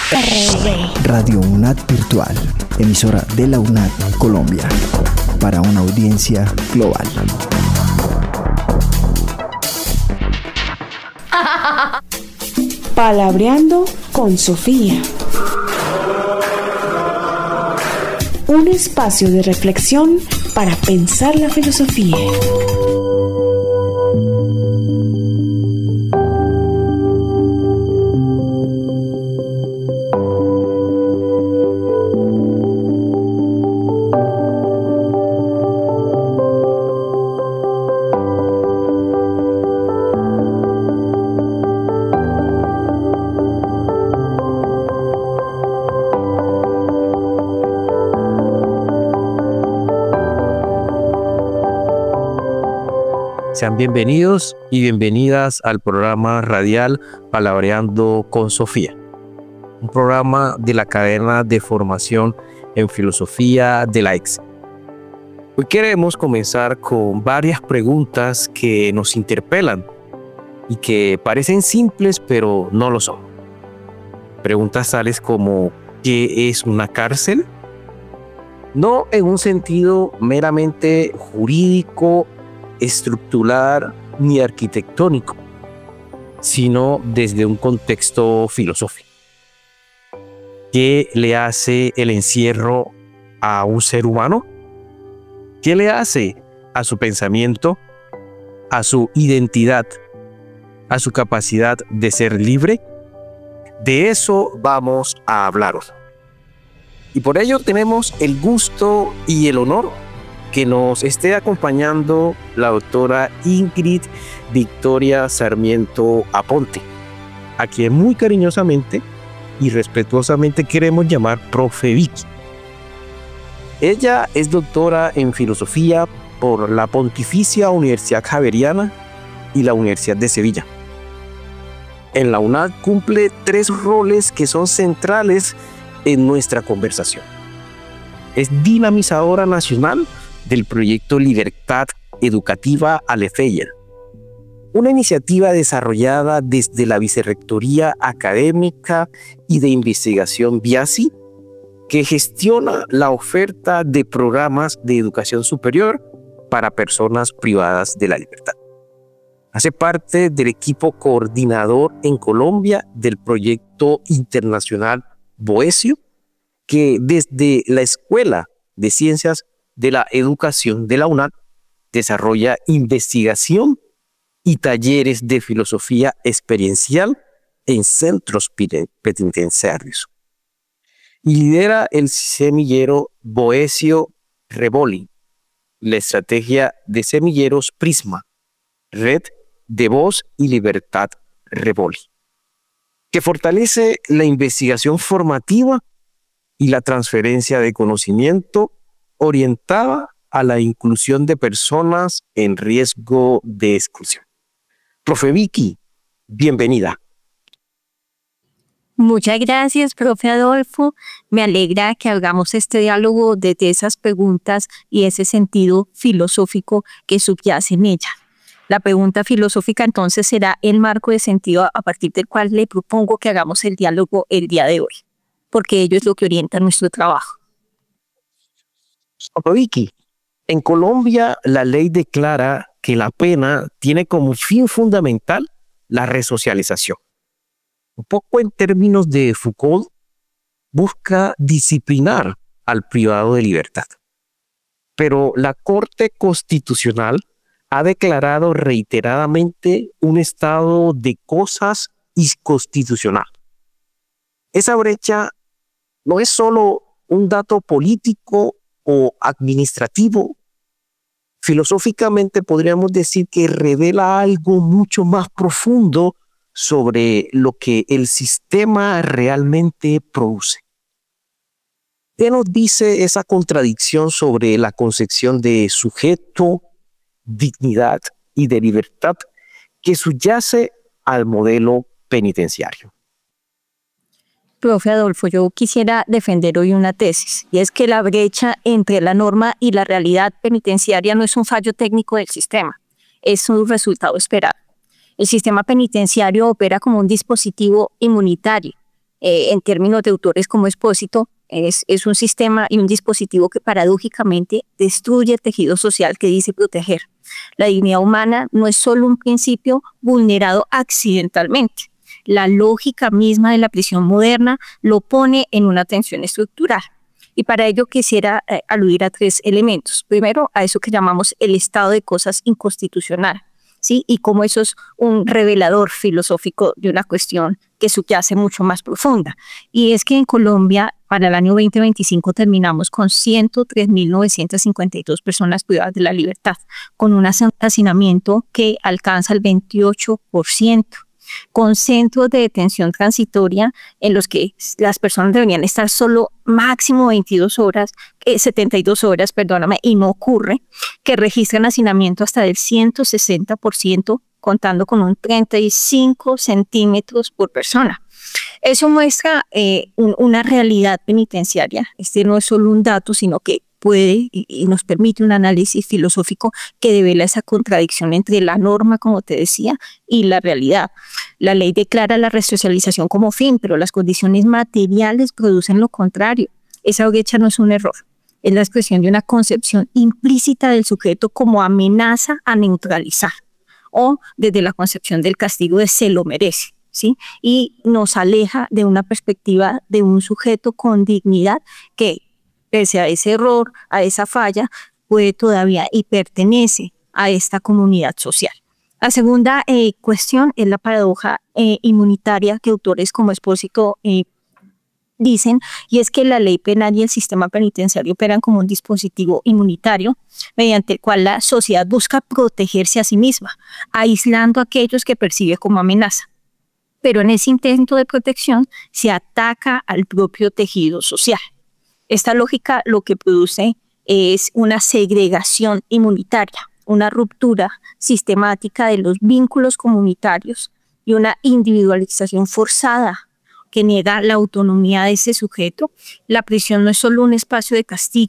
Radio UNAD Virtual, emisora de la UNAD Colombia, para una audiencia global. Palabreando con Sofía. Un espacio de reflexión para pensar la filosofía. Sean bienvenidos y bienvenidas al programa radial Palabreando con Sofía, un programa de la cadena de formación en filosofía de la EXE. Hoy queremos comenzar con varias preguntas que nos interpelan y que parecen simples pero no lo son. Preguntas tales como ¿qué es una cárcel? No en un sentido meramente jurídico, estructural ni arquitectónico, sino desde un contexto filosófico. ¿Qué le hace el encierro a un ser humano? ¿Qué le hace a su pensamiento, a su identidad, a su capacidad de ser libre? De eso vamos a hablar hoy. Y por ello tenemos el gusto y el honor que nos esté acompañando la doctora Ingrid Victoria Sarmiento Aponte, a quien muy cariñosamente y respetuosamente queremos llamar Profe Vicky. Ella es doctora en filosofía por la Pontificia Universidad Javeriana y la Universidad de Sevilla. En la UNAD cumple 3 roles que son centrales en nuestra conversación. Es dinamizadora nacional del proyecto Libertad Educativa Alefeyer, una iniciativa desarrollada desde la Vicerrectoría Académica y de Investigación BIASI, que gestiona la oferta de programas de educación superior para personas privadas de la libertad. Hace parte del equipo coordinador en Colombia del proyecto internacional Boesio, que desde la Escuela de Ciencias de la Educación de la UNAD desarrolla investigación y talleres de filosofía experiencial en centros penitenciarios. Y lidera el semillero Boesio Revoli, la estrategia de semilleros Prisma, Red de Voz y Libertad Revoli, que fortalece la investigación formativa y la transferencia de conocimiento orientada a la inclusión de personas en riesgo de exclusión. Profe Vicky, bienvenida. Muchas gracias, profe Adolfo. Me alegra que hagamos este diálogo desde esas preguntas y ese sentido filosófico que subyace en ella. La pregunta filosófica entonces será el marco de sentido a partir del cual le propongo que hagamos el diálogo el día de hoy, porque ello es lo que orienta nuestro trabajo. Vicky, en Colombia la ley declara que la pena tiene como fin fundamental la resocialización. Un poco en términos de Foucault, busca disciplinar al privado de libertad. Pero la Corte Constitucional ha declarado reiteradamente un estado de cosas inconstitucional. Esa brecha no es solo un dato político o administrativo. Filosóficamente podríamos decir que revela algo mucho más profundo sobre lo que el sistema realmente produce. ¿Qué nos dice esa contradicción sobre la concepción de sujeto, dignidad y de libertad que subyace al modelo penitenciario? Profe Adolfo, yo quisiera defender hoy una tesis, y es que la brecha entre la norma y la realidad penitenciaria no es un fallo técnico del sistema, es un resultado esperado. El sistema penitenciario opera como un dispositivo inmunitario, en términos de autores como Expósito, es un sistema y un dispositivo que paradójicamente destruye el tejido social que dice proteger. La dignidad humana no es solo un principio vulnerado accidentalmente. La lógica misma de la prisión moderna lo pone en una tensión estructural. Y para ello quisiera aludir a 3 elementos. Primero, a eso que llamamos el estado de cosas inconstitucional, ¿sí? Y cómo eso es un revelador filosófico de una cuestión que subyace mucho más profunda. Y es que en Colombia, para el año 2025, terminamos con 103.952 personas privadas de la libertad, con un hacinamiento que alcanza el 28%. Con centros de detención transitoria en los que las personas deberían estar solo máximo 72 horas, y no ocurre, que registran hacinamiento hasta del 160%, contando con un 35 centímetros por persona. Eso muestra una realidad penitenciaria. Este no es solo un dato, sino que puede y nos permite un análisis filosófico que devela esa contradicción entre la norma, como te decía, y la realidad. La ley declara la resocialización como fin, pero las condiciones materiales producen lo contrario. Esa brecha no es un error, es la expresión de una concepción implícita del sujeto como amenaza a neutralizar, o desde la concepción del castigo de se lo merece, ¿sí? Y nos aleja de una perspectiva de un sujeto con dignidad que, pese a ese error, a esa falla, puede todavía y pertenece a esta comunidad social. La segunda cuestión es la paradoja inmunitaria que autores como Expósito dicen, y es que la ley penal y el sistema penitenciario operan como un dispositivo inmunitario mediante el cual la sociedad busca protegerse a sí misma, aislando a aquellos que percibe como amenaza. Pero en ese intento de protección se ataca al propio tejido social. Esta lógica lo que produce es una segregación inmunitaria, una ruptura sistemática de los vínculos comunitarios y una individualización forzada que niega la autonomía de ese sujeto. La prisión no es solo un espacio de castigo,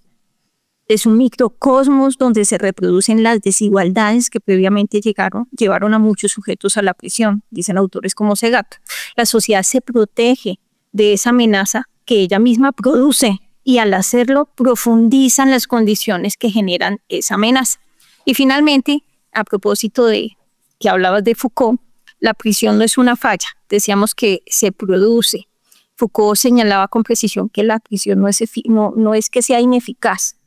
es un microcosmos donde se reproducen las desigualdades que previamente llevaron a muchos sujetos a la prisión, dicen autores como Segato. La sociedad se protege de esa amenaza que ella misma produce, y al hacerlo profundizan las condiciones que generan esa amenaza. Y finalmente, a propósito de que hablabas de Foucault, la prisión no es una falla, decíamos que se produce. Foucault señalaba con precisión que la prisión no es que sea ineficaz,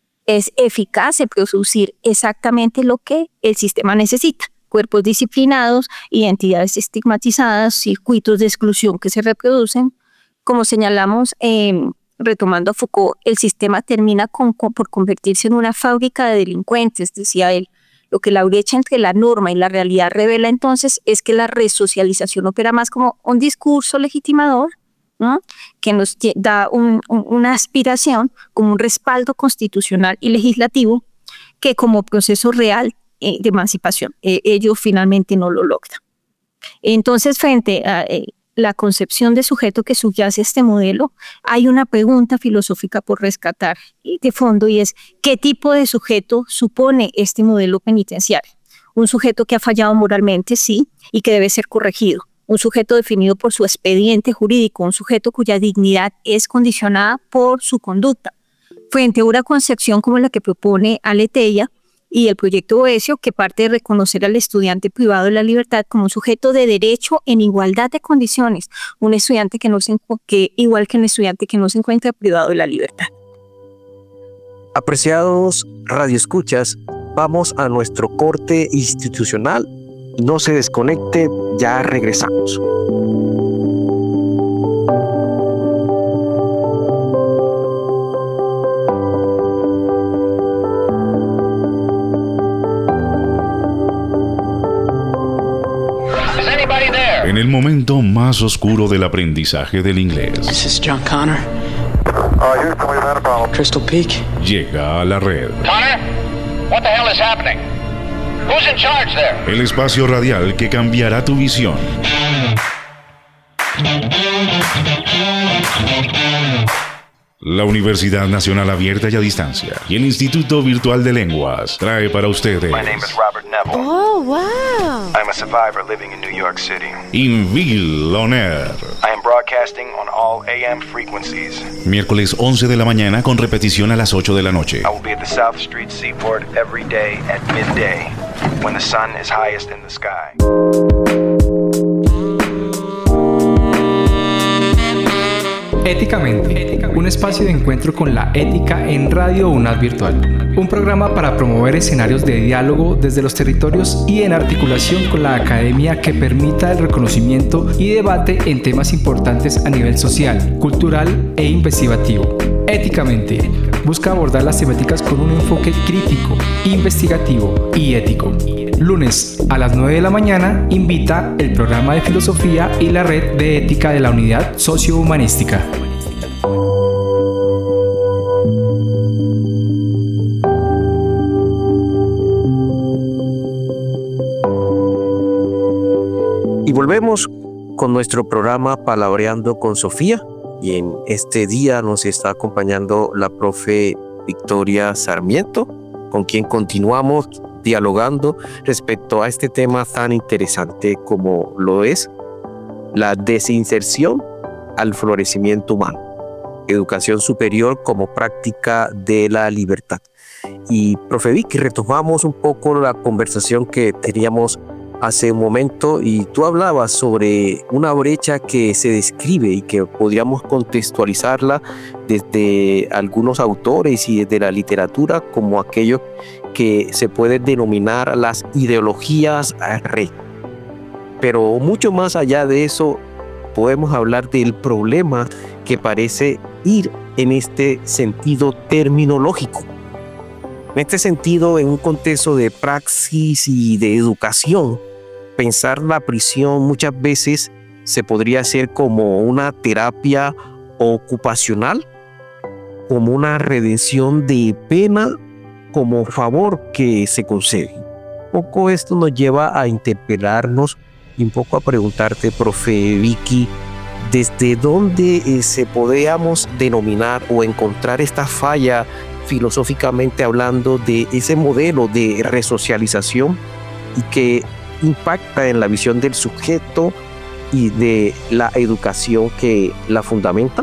es eficaz en producir exactamente lo que el sistema necesita: cuerpos disciplinados, identidades estigmatizadas, circuitos de exclusión que se reproducen. Como señalamos, retomando a Foucault, el sistema termina por convertirse en una fábrica de delincuentes, decía él. Lo que la brecha entre la norma y la realidad revela entonces es que la resocialización opera más como un discurso legitimador, ¿no?, que nos da una aspiración, como un respaldo constitucional y legislativo, que como proceso real de emancipación. Ello finalmente no lo logra. Entonces, frente a la concepción de sujeto que subyace a este modelo, hay una pregunta filosófica por rescatar de fondo, y es: ¿qué tipo de sujeto supone este modelo penitenciario? Un sujeto que ha fallado moralmente, sí, y que debe ser corregido. Un sujeto definido por su expediente jurídico, un sujeto cuya dignidad es condicionada por su conducta. Frente a una concepción como la que propone Aletheia y el proyecto Boecio, que parte de reconocer al estudiante privado de la libertad como un sujeto de derecho en igualdad de condiciones, un estudiante igual que un estudiante que no se encuentra privado de la libertad. Apreciados radioescuchas, vamos a nuestro corte institucional. No se desconecte, ya regresamos. En el momento más oscuro del aprendizaje del inglés, This is John Connor. Crystal Peak. llega a la red. Connor? What the hell is happening? Who's in charge there? El espacio radial que cambiará tu visión. La Universidad Nacional Abierta y a Distancia y el Instituto Virtual de Lenguas trae para ustedes My name is Robert Neville. Oh, wow. I'm a survivor living in New York City. Inville On Air. I am broadcasting broadcasting on all AM frequencies. Miércoles 11 de la mañana con repetición a las 8 de la noche. I will be at the South Street Seaport every day at midday, when the sun is highest in the sky. Éticamente, un espacio de encuentro con la ética en Radio UNAD Virtual. Un programa para promover escenarios de diálogo desde los territorios y en articulación con la academia que permita el reconocimiento y debate en temas importantes a nivel social, cultural e investigativo. Éticamente, busca abordar las temáticas con un enfoque crítico, investigativo y ético. Lunes a las 9 de la mañana invita el programa de filosofía y la red de ética de la unidad sociohumanística. Y volvemos con nuestro programa Palabreando con Sofía. Y en este día nos está acompañando la profe Victoria Sarmiento, con quien continuamos dialogando respecto a este tema tan interesante como lo es la desinserción al florecimiento humano, educación superior como práctica de la libertad. Y profe Vicky, retomamos un poco la conversación que teníamos hace un momento y tú hablabas sobre una brecha que se describe y que podríamos contextualizarla desde algunos autores y desde la literatura como aquello que se puede denominar las ideologías red. Pero mucho más allá de eso, podemos hablar del problema que parece ir en este sentido terminológico. En este sentido, en un contexto de praxis y de educación, pensar la prisión muchas veces se podría hacer como una terapia ocupacional, como una redención de pena, como favor que se concede. Un poco esto nos lleva a interpelarnos y un poco a preguntarte, profe Vicky, ¿desde dónde se podríamos denominar o encontrar esta falla filosóficamente hablando de ese modelo de resocialización y que impacta en la visión del sujeto y de la educación que la fundamenta?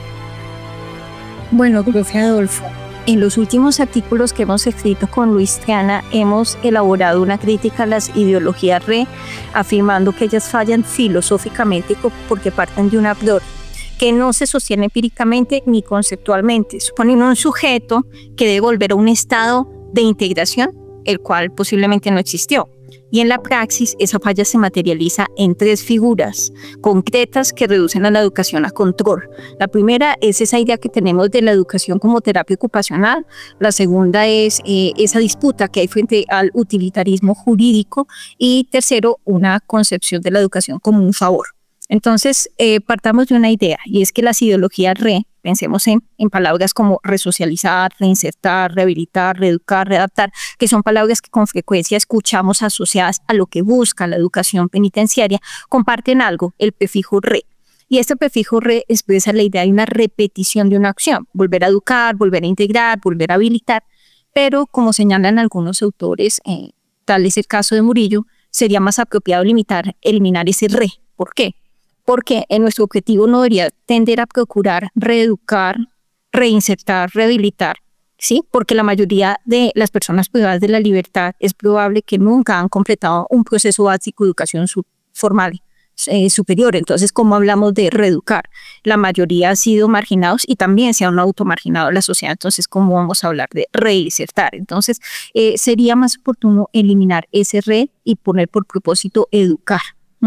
Bueno, profe Adolfo, en los últimos artículos que hemos escrito con Luis Triana hemos elaborado una crítica a las ideologías re, afirmando que ellas fallan filosóficamente porque parten de un a priori, que no se sostiene empíricamente ni conceptualmente, suponiendo un sujeto que debe volver a un estado de integración, el cual posiblemente no existió. Y en la praxis, esa falla se materializa en tres figuras concretas que reducen a la educación a control. La primera es esa idea que tenemos de la educación como terapia ocupacional. La segunda es esa disputa que hay frente al utilitarismo jurídico. Y tercero, una concepción de la educación como un favor. Entonces, partamos de una idea, y es que las ideologías pensemos en palabras como resocializar, reinsertar, rehabilitar, reeducar, readaptar, que son palabras que con frecuencia escuchamos asociadas a lo que busca la educación penitenciaria, comparten algo, el prefijo re. Y este prefijo re expresa la idea de una repetición de una acción, volver a educar, volver a integrar, volver a habilitar, pero como señalan algunos autores, tal es el caso de Murillo, sería más apropiado eliminar ese re. ¿Por qué? Porque en nuestro objetivo no debería tender a procurar reeducar, reinsertar, rehabilitar, ¿sí? Porque la mayoría de las personas privadas de la libertad es probable que nunca han completado un proceso básico de educación formal superior. Entonces, ¿cómo hablamos de reeducar? La mayoría ha sido marginados y también se han automarginado la sociedad. Entonces, ¿cómo vamos a hablar de reinsertar? Entonces, sería más oportuno eliminar ese re y poner por propósito educar.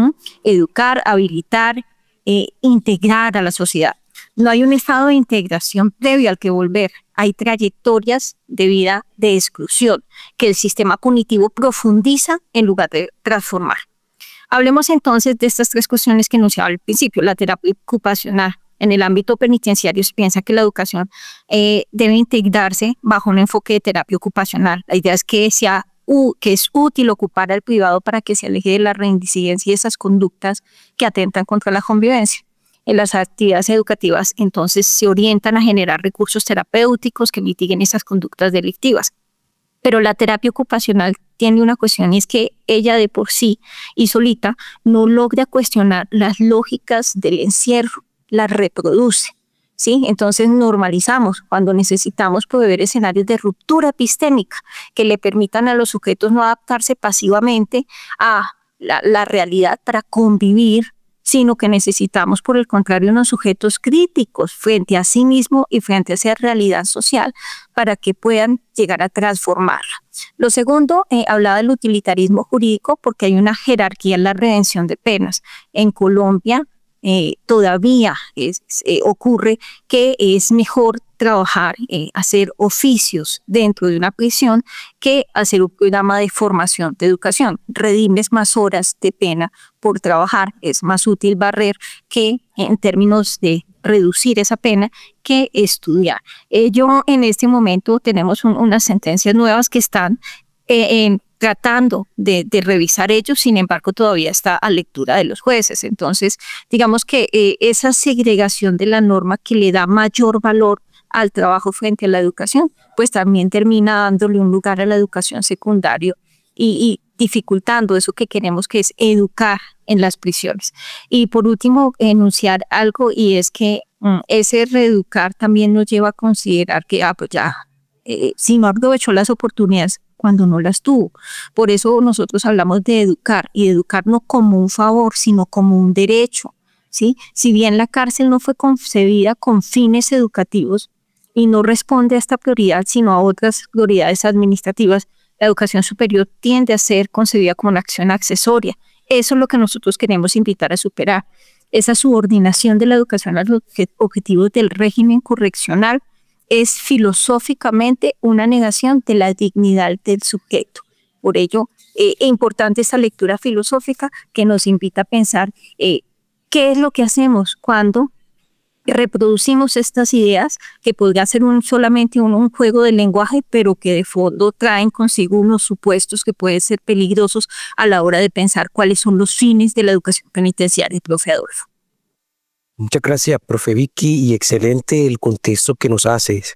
Educar, habilitar, integrar a la sociedad. No hay un estado de integración previo al que volver. Hay trayectorias de vida de exclusión que el sistema cognitivo profundiza en lugar de transformar. Hablemos entonces de estas tres cuestiones que enunciaba al principio. La terapia ocupacional. En el ámbito penitenciario se piensa que la educación debe integrarse bajo un enfoque de terapia ocupacional. La idea es que es útil ocupar al privado para que se aleje de la reincidencia y esas conductas que atentan contra la convivencia. En las actividades educativas, entonces, se orientan a generar recursos terapéuticos que mitiguen esas conductas delictivas. Pero la terapia ocupacional tiene una cuestión, y es que ella de por sí y solita no logra cuestionar las lógicas del encierro las reproduce. ¿Sí? Entonces normalizamos cuando necesitamos proveer escenarios de ruptura epistémica que le permitan a los sujetos no adaptarse pasivamente a la realidad para convivir, sino que necesitamos, por el contrario, unos sujetos críticos frente a sí mismo y frente a esa realidad social para que puedan llegar a transformarla. Lo segundo, hablaba del utilitarismo jurídico porque hay una jerarquía en la redención de penas. En Colombia, todavía ocurre que es mejor trabajar, hacer oficios dentro de una prisión que hacer un programa de formación, de educación. Redimes más horas de pena por trabajar, es más útil barrer que en términos de reducir esa pena que estudiar. Yo en este momento tenemos unas sentencias nuevas que están tratando de revisar ellos, sin embargo todavía está a lectura de los jueces. Entonces, digamos que esa segregación de la norma que le da mayor valor al trabajo frente a la educación, pues también termina dándole un lugar a la educación secundaria y dificultando eso que queremos, que es educar en las prisiones. Y por último, enunciar algo, y es que ese reeducar también nos lleva a considerar que pues ya, si no aprovechó las oportunidades cuando no las tuvo. Por eso nosotros hablamos de educar, y educar no como un favor, sino como un derecho, ¿sí? Si bien la cárcel no fue concebida con fines educativos y no responde a esta prioridad, sino a otras prioridades administrativas, la educación superior tiende a ser concebida como una acción accesoria. Eso es lo que nosotros queremos invitar a superar. Esa subordinación de la educación a los objetivos del régimen correccional es filosóficamente una negación de la dignidad del sujeto. Por ello, es importante esta lectura filosófica que nos invita a pensar qué es lo que hacemos cuando reproducimos estas ideas que podría ser solamente un juego de lenguaje, pero que de fondo traen consigo unos supuestos que pueden ser peligrosos a la hora de pensar cuáles son los fines de la educación penitenciaria, profe Adolfo. Muchas gracias, profe Vicky, y excelente el contexto que nos haces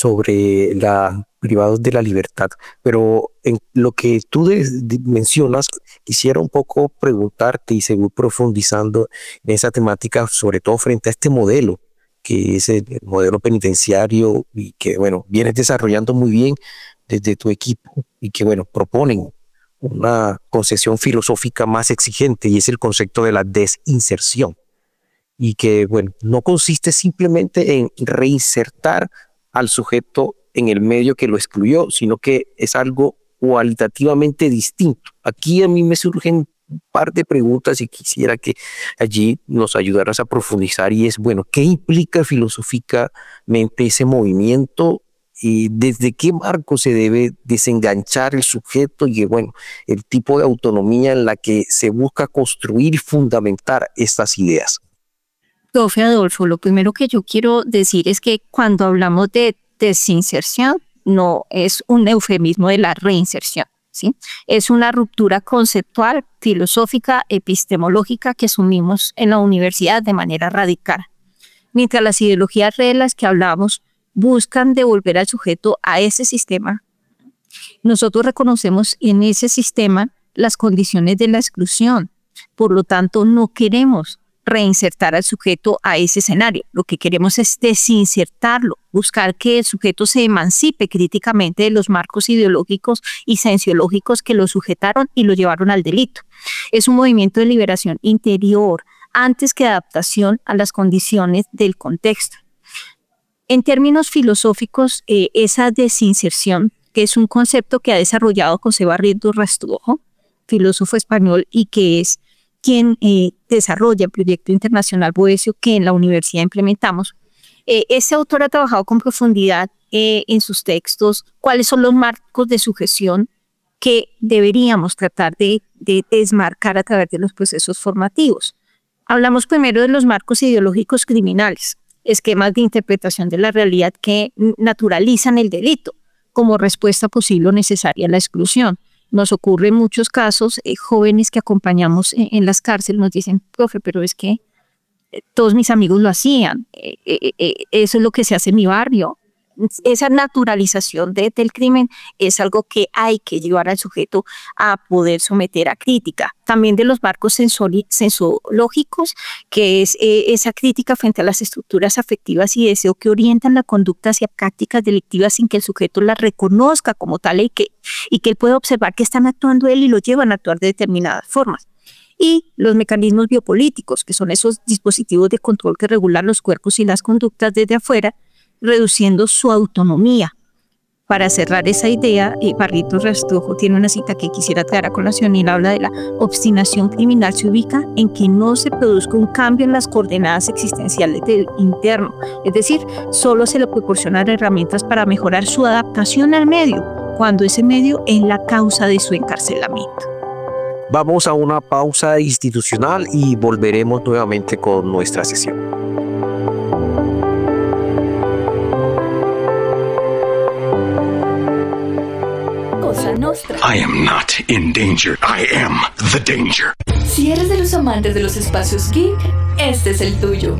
sobre la privados de la libertad. Pero en lo que tú mencionas, quisiera un poco preguntarte y seguir profundizando en esa temática, sobre todo frente a este modelo, que es el modelo penitenciario y que, bueno, vienes desarrollando muy bien desde tu equipo y que, bueno, proponen una concepción filosófica más exigente, y es el concepto de la desinserción. Y que, bueno, no consiste simplemente en reinsertar al sujeto en el medio que lo excluyó, sino que es algo cualitativamente distinto. Aquí a mí me surgen un par de preguntas y quisiera que allí nos ayudaras a profundizar, y es, bueno, ¿qué implica filosóficamente ese movimiento y desde qué marco se debe desenganchar el sujeto y, bueno, el tipo de autonomía en la que se busca construir y fundamentar estas ideas? Profe Adolfo, lo primero que yo quiero decir es que cuando hablamos de desinserción, no es un eufemismo de la reinserción, ¿sí? Es una ruptura conceptual, filosófica, epistemológica que asumimos en la universidad de manera radical. Mientras las ideologías de las que hablamos buscan devolver al sujeto a ese sistema, nosotros reconocemos en ese sistema las condiciones de la exclusión. Por lo tanto, no queremos reinsertar al sujeto a ese escenario. Lo que queremos es desinsertarlo, buscar que el sujeto se emancipe críticamente de los marcos ideológicos y cienciológicos que lo sujetaron y lo llevaron al delito. Es un movimiento de liberación interior, antes que adaptación a las condiciones del contexto. En términos filosóficos, esa desinserción, que es un concepto que ha desarrollado José Barrientos Rastrojo, filósofo español, y que es quien desarrolla el proyecto internacional Boecio que en la universidad implementamos. Ese autor ha trabajado con profundidad en sus textos cuáles son los marcos de sujeción que deberíamos tratar de desmarcar a través de los procesos formativos. Hablamos primero de los marcos ideológicos criminales, esquemas de interpretación de la realidad que naturalizan el delito como respuesta posible o necesaria a la exclusión. Nos ocurre en muchos casos, jóvenes que acompañamos en las cárceles nos dicen, profe, pero es que todos mis amigos lo hacían, eso es lo que se hace en mi barrio, esa naturalización del crimen es algo que hay que llevar al sujeto a poder someter a crítica. También de los marcos sensológicos, que es esa crítica frente a las estructuras afectivas y deseo que orientan la conducta hacia prácticas delictivas sin que el sujeto las reconozca como tal y que él pueda observar que están actuando él y lo llevan a actuar de determinadas formas. Y los mecanismos biopolíticos, que son esos dispositivos de control que regulan los cuerpos y las conductas desde afuera, reduciendo su autonomía. Para cerrar esa idea, Barrientos Rastrojo tiene una cita que quisiera traer a colación y él habla de la obstinación criminal se ubica en que no se produzca un cambio en las coordenadas existenciales del interno, es decir, solo se le proporcionan herramientas para mejorar su adaptación al medio, cuando ese medio es la causa de su encarcelamiento. Vamos a una pausa institucional y volveremos nuevamente con nuestra sesión. I am not in danger. I am the danger. Si eres de los amantes de los espacios geek, este es el tuyo.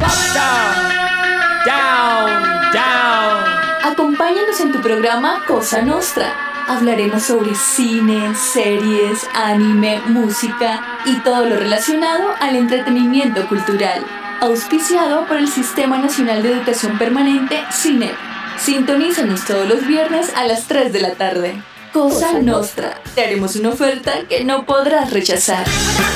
Down. Acompáñanos en tu programa Cosa Nostra. Hablaremos sobre cine, series, anime, música y todo lo relacionado al entretenimiento cultural. Auspiciado por el Sistema Nacional de Educación Permanente, SINEP. Sintonízanos todos los viernes a las 3 de la tarde. Cosa Nostra. Te haremos una oferta que no podrás rechazar.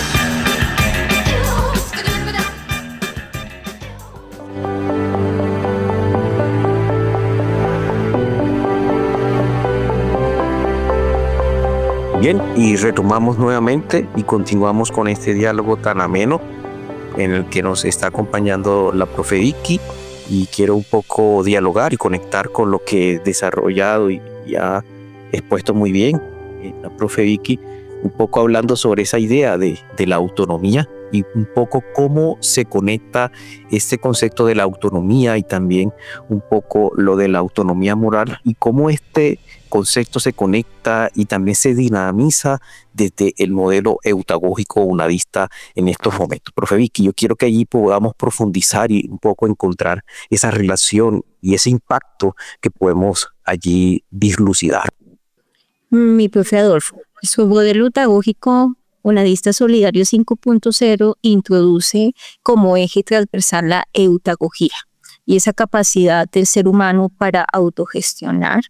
Bien, y retomamos nuevamente y continuamos con este diálogo tan ameno en el que nos está acompañando la profe Vicky, y quiero un poco dialogar y conectar con lo que he desarrollado y ha expuesto muy bien la profe Vicky, un poco hablando sobre esa idea de la autonomía y un poco cómo se conecta este concepto de la autonomía y también un poco lo de la autonomía moral y cómo este concepto se conecta y también se dinamiza desde el modelo eutagógico unadista en estos momentos. Profe Vicky, yo quiero que allí podamos profundizar y un poco encontrar esa relación y ese impacto que podemos allí dilucidar. Mi profe Adolfo, su modelo eutagógico unadista solidario 5.0 introduce como eje transversal la eutagogía y esa capacidad del ser humano para autogestionar,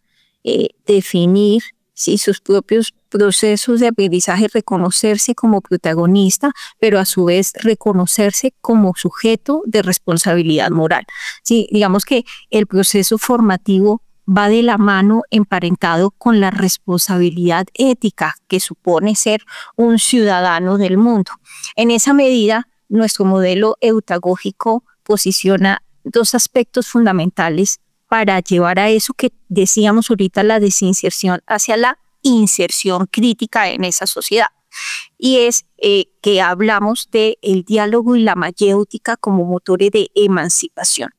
definir sus propios procesos de aprendizaje, reconocerse como protagonista, pero a su vez reconocerse como sujeto de responsabilidad moral. Sí, digamos que el proceso formativo va de la mano emparentado con la responsabilidad ética que supone ser un ciudadano del mundo. En esa medida, nuestro modelo eutagógico posiciona dos aspectos fundamentales para llevar a eso que decíamos ahorita, la desinserción hacia la inserción crítica en esa sociedad. Y es que hablamos del diálogo y la mayéutica como motores de emancipación.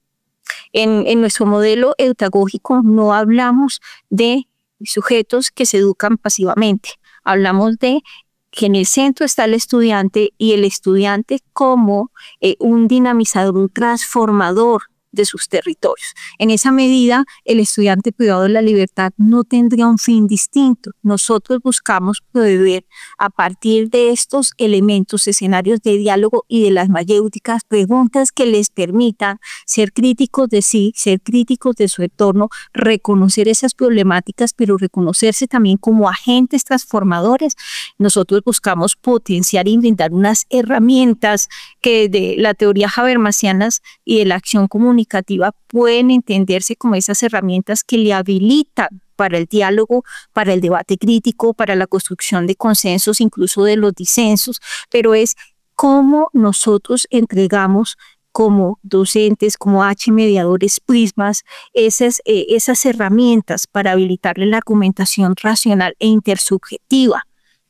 En nuestro modelo eutagógico no hablamos de sujetos que se educan pasivamente, hablamos de que en el centro está el estudiante y el estudiante como un dinamizador, un transformador de sus territorios. En esa medida, el estudiante privado de la libertad no tendría un fin distinto. Nosotros buscamos proveer a partir de estos elementos, escenarios de diálogo y de las mayéuticas, preguntas que les permitan ser críticos de sí, ser críticos de su entorno, reconocer esas problemáticas, pero reconocerse también como agentes transformadores. Nosotros buscamos potenciar y brindar unas herramientas que de la teoría habermasianas y de la acción comunicativa pueden entenderse como esas herramientas que le habilitan para el diálogo, para el debate crítico, para la construcción de consensos, incluso de los disensos, pero es cómo nosotros entregamos como docentes, como mediadores, prismas, esas herramientas para habilitarle la argumentación racional e intersubjetiva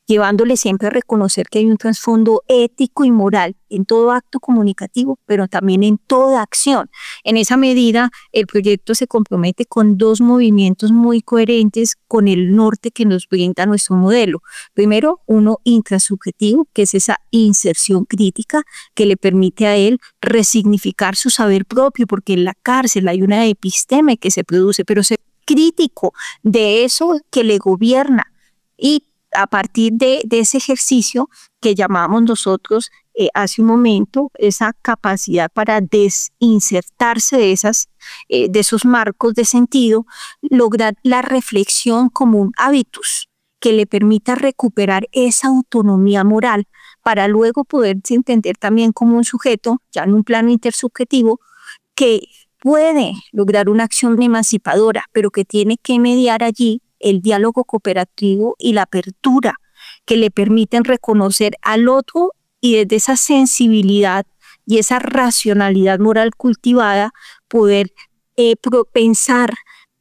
llevándole siempre a reconocer que hay un trasfondo ético y moral en todo acto comunicativo, pero también en toda acción. En esa medida, el proyecto se compromete con dos movimientos muy coherentes con el norte que nos brinda nuestro modelo. Primero, uno intrasubjetivo, que es esa inserción crítica que le permite a él resignificar su saber propio, porque en la cárcel hay una episteme que se produce, pero ser crítico de eso que le gobierna. Y a partir de ese ejercicio que llamamos nosotros hace un momento, esa capacidad para desinsertarse de esos marcos de sentido, lograr la reflexión como un hábitus que le permita recuperar esa autonomía moral para luego poderse entender también como un sujeto, ya en un plano intersubjetivo, que puede lograr una acción emancipadora, pero que tiene que mediar allí el diálogo cooperativo y la apertura que le permiten reconocer al otro y desde esa sensibilidad y esa racionalidad moral cultivada poder pensar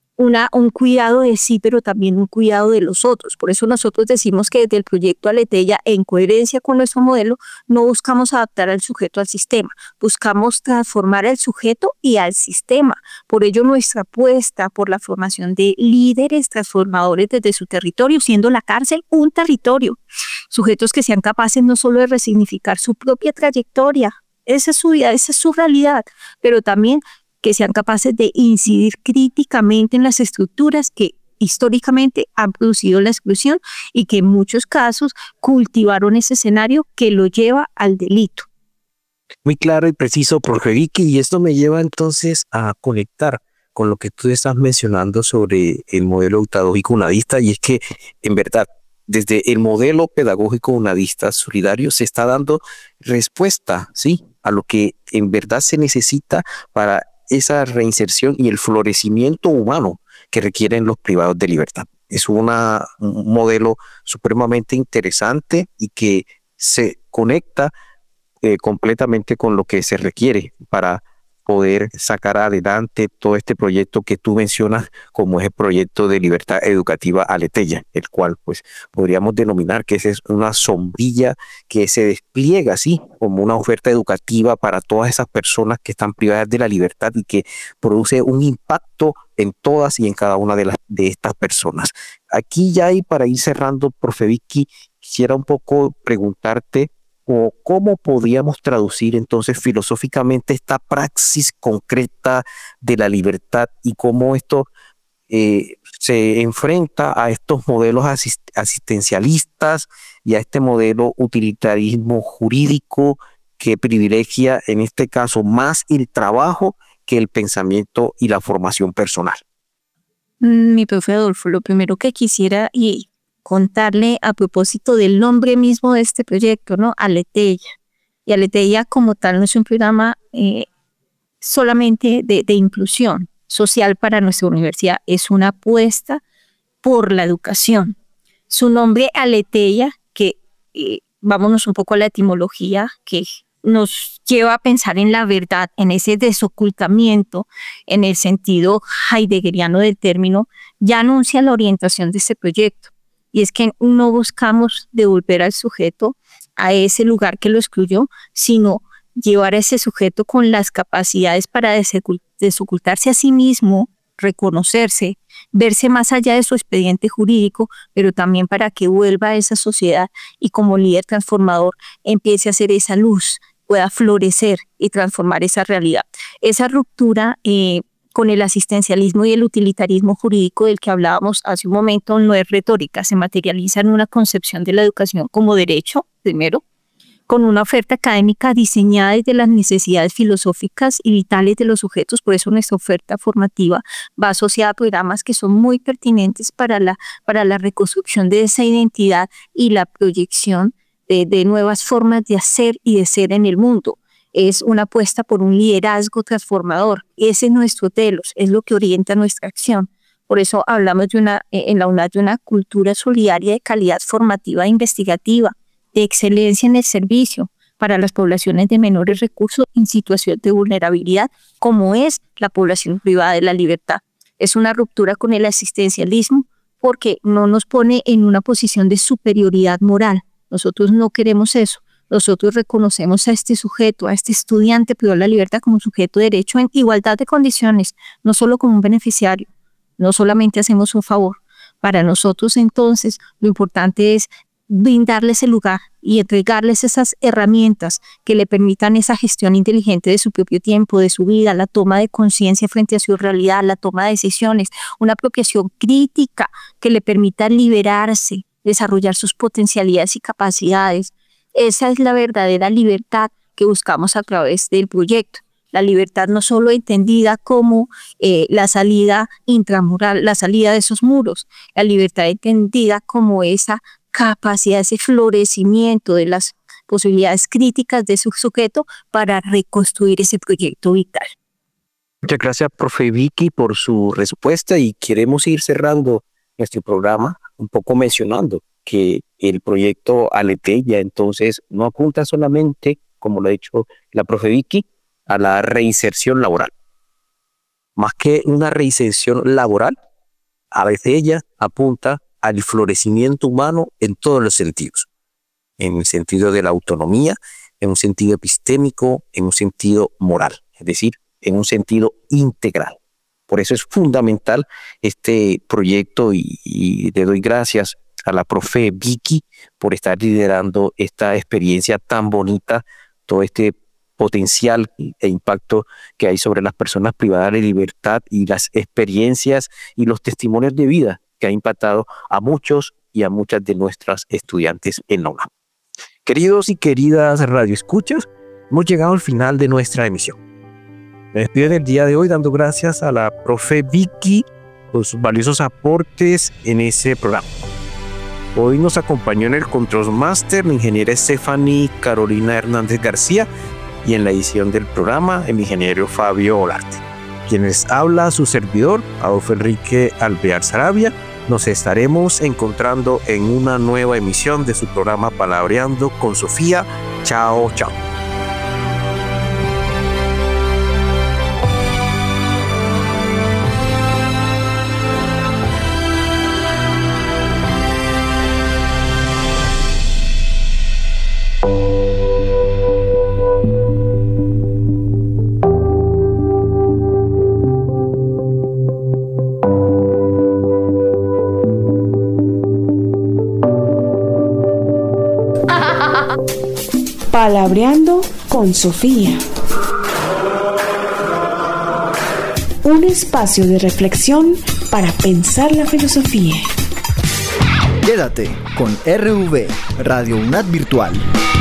un cuidado de sí, pero también un cuidado de los otros. Por eso nosotros decimos que desde el proyecto Aleteya, en coherencia con nuestro modelo, no buscamos adaptar al sujeto al sistema, buscamos transformar al sujeto y al sistema. Por ello nuestra apuesta por la formación de líderes transformadores desde su territorio, siendo la cárcel un territorio. Sujetos que sean capaces no solo de resignificar su propia trayectoria, esa es su vida, esa es su realidad, pero también que sean capaces de incidir críticamente en las estructuras que históricamente han producido la exclusión y que en muchos casos cultivaron ese escenario que lo lleva al delito. Muy claro y preciso, profe Vicky, y esto me lleva entonces a conectar con lo que tú estás mencionando sobre el modelo pedagógico unadista, y es que en verdad desde el modelo pedagógico unadista solidario se está dando respuesta, ¿sí?, a lo que en verdad se necesita para esa reinserción y el florecimiento humano que requieren los privados de libertad. Es un modelo supremamente interesante y que se conecta completamente con lo que se requiere para poder sacar adelante todo este proyecto que tú mencionas como es el proyecto de libertad educativa Aleteya, el cual pues podríamos denominar que esa es una sombrilla que se despliega así como una oferta educativa para todas esas personas que están privadas de la libertad y que produce un impacto en todas y en cada una de estas personas. Aquí ya y para ir cerrando, profe Vicky, quisiera un poco preguntarte o cómo podríamos traducir entonces filosóficamente esta praxis concreta de la libertad y cómo esto se enfrenta a estos modelos asistencialistas y a este modelo utilitarismo jurídico que privilegia en este caso más el trabajo que el pensamiento y la formación personal. Mi profe Adolfo, lo primero que quisiera contarle a propósito del nombre mismo de este proyecto, ¿no? Aleteya. Y Aleteya como tal no es un programa solamente de inclusión social para nuestra universidad, es una apuesta por la educación. Su nombre Aleteya, que vámonos un poco a la etimología, que nos lleva a pensar en la verdad, en ese desocultamiento, en el sentido heideggeriano del término, ya anuncia la orientación de este proyecto. Y es que no buscamos devolver al sujeto a ese lugar que lo excluyó, sino llevar a ese sujeto con las capacidades para desocultarse a sí mismo, reconocerse, verse más allá de su expediente jurídico, pero también para que vuelva a esa sociedad y como líder transformador empiece a hacer esa luz, pueda florecer y transformar esa realidad. Esa ruptura con el asistencialismo y el utilitarismo jurídico del que hablábamos hace un momento no es retórica, se materializa en una concepción de la educación como derecho, primero, con una oferta académica diseñada desde las necesidades filosóficas y vitales de los sujetos. Por eso nuestra oferta formativa va asociada a programas que son muy pertinentes para la reconstrucción de esa identidad y la proyección de nuevas formas de hacer y de ser en el mundo. Es una apuesta por un liderazgo transformador. Ese es nuestro telos, es lo que orienta nuestra acción. Por eso hablamos en la UNAD de una cultura solidaria de calidad formativa e investigativa, de excelencia en el servicio para las poblaciones de menores recursos en situación de vulnerabilidad, como es la población privada de la libertad. Es una ruptura con el asistencialismo, porque no nos pone en una posición de superioridad moral. Nosotros no queremos eso. Nosotros reconocemos a este sujeto, a este estudiante privado de la libertad como sujeto de derecho en igualdad de condiciones, no solo como un beneficiario, no solamente hacemos un favor. Para nosotros entonces lo importante es brindarles el lugar y entregarles esas herramientas que le permitan esa gestión inteligente de su propio tiempo, de su vida, la toma de conciencia frente a su realidad, la toma de decisiones, una apropiación crítica que le permita liberarse, desarrollar sus potencialidades y capacidades. Esa es la verdadera libertad que buscamos a través del proyecto. La libertad no solo entendida como la salida intramural, la salida de esos muros, la libertad entendida como esa capacidad, ese florecimiento de las posibilidades críticas de su sujeto para reconstruir ese proyecto vital. Muchas gracias, profe Vicky, por su respuesta, y queremos ir cerrando nuestro programa un poco mencionando que el proyecto Aleteia entonces no apunta solamente, como lo ha dicho la profe Vicky, a la reinserción laboral. Más que una reinserción laboral, Aleteia apunta al florecimiento humano en todos los sentidos. En el sentido de la autonomía, en un sentido epistémico, en un sentido moral, es decir, en un sentido integral. Por eso es fundamental este proyecto y le doy gracias a la profe Vicky por estar liderando esta experiencia tan bonita, todo este potencial e impacto que hay sobre las personas privadas de libertad y las experiencias y los testimonios de vida que ha impactado a muchos y a muchas de nuestras estudiantes en la UNAM. Queridos y queridas radioescuchas, hemos llegado al final de nuestra emisión. Me despido en el día de hoy dando gracias a la profe Vicky por sus valiosos aportes en ese programa. Hoy nos acompañó en el Control Master la ingeniera Stephanie Carolina Hernández García y en la edición del programa el ingeniero Fabio Olarte. Quienes habla su servidor, Adolfo Enrique Alvear Sarabia. Nos estaremos encontrando en una nueva emisión de su programa Palabreando con Sofía. Chao, chao. Palabreando con Sofía. Un espacio de reflexión para pensar la filosofía. Quédate con RV, Radio UNAD Virtual.